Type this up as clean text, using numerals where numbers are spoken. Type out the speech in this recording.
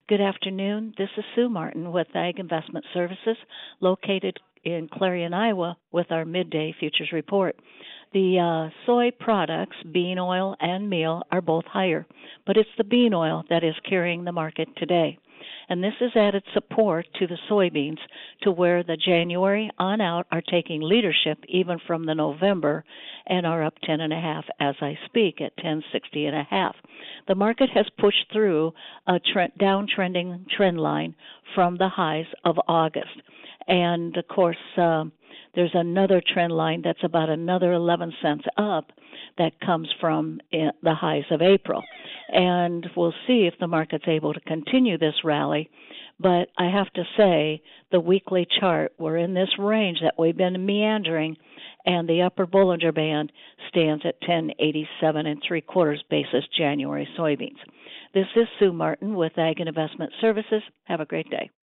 Good afternoon. This is Sue Martin with Ag Investment Services, located in Clarion, Iowa, with our midday futures report. The soy products, bean oil and meal, are both higher, but it's the bean oil that is carrying the market today. And this has added support to the soybeans to where the January on out are taking leadership even from the November and are up 10.5 as I speak at 10.60.5. The market has pushed through a downtrending trend line from the highs of August. And of course, there's another trend line that's about another 11 cents up that comes from the highs of April. And we'll see if the market's able to continue this rally. But I have to say, the weekly chart, we're in this range that we've been meandering, and the upper Bollinger Band stands at 10.87 basis January soybeans. This is Sue Martin with Ag and Investment Services. Have a great day.